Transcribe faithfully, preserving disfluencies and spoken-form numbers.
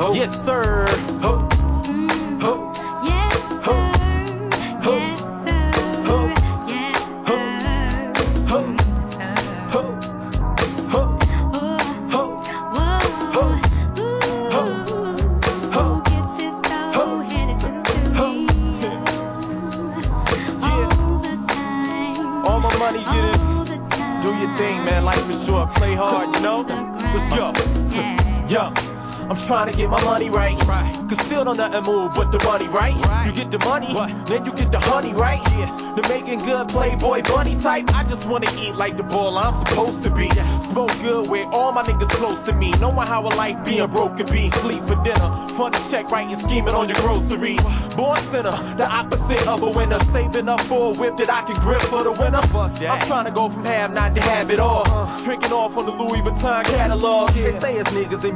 Ho. Yes, sir. Ho. Ho. Yes, Ho. Ho. yes, Ho. yes, Ho. Ho. Ho. Ho. Ho. Ho. Ho. Ho. Get this dough, headed to the studio. All the time, All my money, get it. all the time. Do your thing, man. Life is short. Play hard, you know? Let's go. Yo, I'm trying to get my money right. Right. Cause still don't nothing move but the money, right? Right. You get the money, What? then you get the honey, right? Yeah. The making good Playboy bunny type. I just wanna eat like the ball I'm supposed to be. Smoke good with all my niggas close to me. Knowing how a life being broke could be. Sleep for dinner, fund a check, writing, scheming on your groceries. Born sinner, the opposite of a winner. Saving up for a whip that I can grip for the winter. Fuck that. I'm trying to go from have not to have it all. Drinking off on the Louis Vuitton catalog. They say it's niggas in